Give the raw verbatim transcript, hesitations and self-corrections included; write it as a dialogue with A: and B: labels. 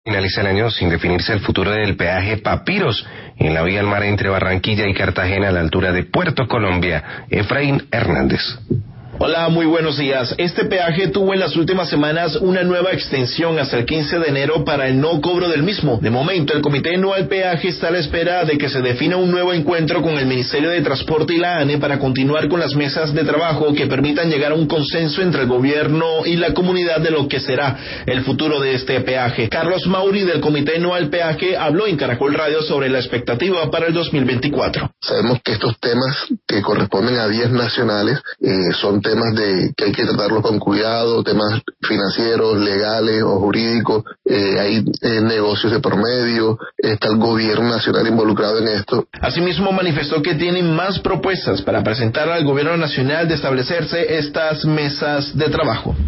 A: Finaliza el año sin definirse el futuro del peaje Papiros en la vía al mar entre Barranquilla y Cartagena a la altura de Puerto Colombia. Efraín Hernández.
B: Hola, muy buenos días. Este peaje tuvo en las últimas semanas una nueva extensión hasta el quince de enero para el no cobro del mismo. De momento, el Comité No al Peaje está a la espera de que se defina un nuevo encuentro con el Ministerio de Transporte y la ANE para continuar con las mesas de trabajo que permitan llegar a un consenso entre el gobierno y la comunidad de lo que será el futuro de este peaje. Carlos Mauri del Comité No al Peaje habló en Caracol Radio sobre la expectativa para el dos mil veinticuatro.
C: Sabemos que estos temas que corresponden a vías nacionales eh, son temas temas de que hay que tratarlos con cuidado, temas financieros, legales o jurídicos, eh, hay eh, negocios de por medio, está el gobierno nacional involucrado en esto.
B: Asimismo manifestó que tienen más propuestas para presentar al gobierno nacional de establecerse estas mesas de trabajo.